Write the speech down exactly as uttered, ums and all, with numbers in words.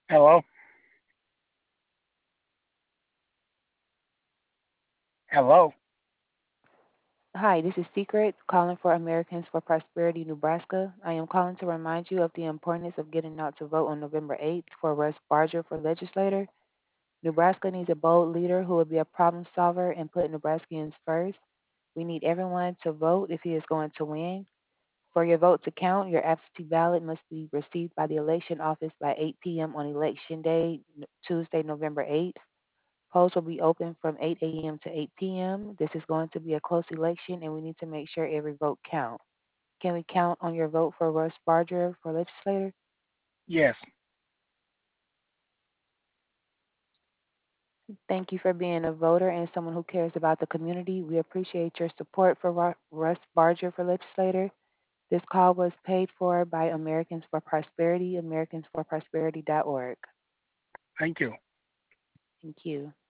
Hello? Hello? Hi, this is Secret, calling for Americans for Prosperity, Nebraska. I am calling to remind you of the importance of getting out to vote on November eighth for Russ Barger for legislator. Nebraska needs a bold leader who will be a problem solver and put Nebraskans first. We need everyone to vote if he is going to win. For your vote to count, your absentee ballot must be received by the election office by eight p.m. on Election Day, Tuesday, November eighth. Polls will be open from eight a m to eight p m. This is going to be a close election, and we need to make sure every vote counts. Can we count on your vote for Russ Barger for legislator? Yes. Thank you for being a voter and someone who cares about the community. We appreciate your support for Ru- Russ Barger for legislator. This call was paid for by Americans for Prosperity, americans for prosperity dot org. Thank you. Thank you.